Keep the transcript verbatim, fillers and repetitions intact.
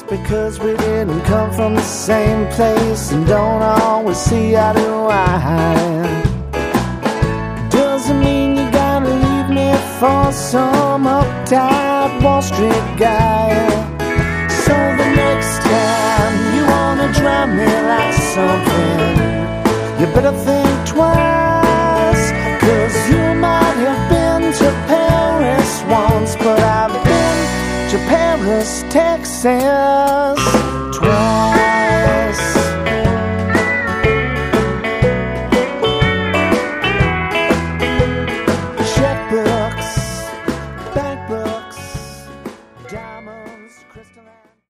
because we didn't come from the same place and don't always see eye to eye. Doesn't mean you gotta leave me for some uptight Wall Street guy. So the next time you wanna drown me like something, you better think twice, 'cause you might have been to Paris once, but I've been to Paris, Texas.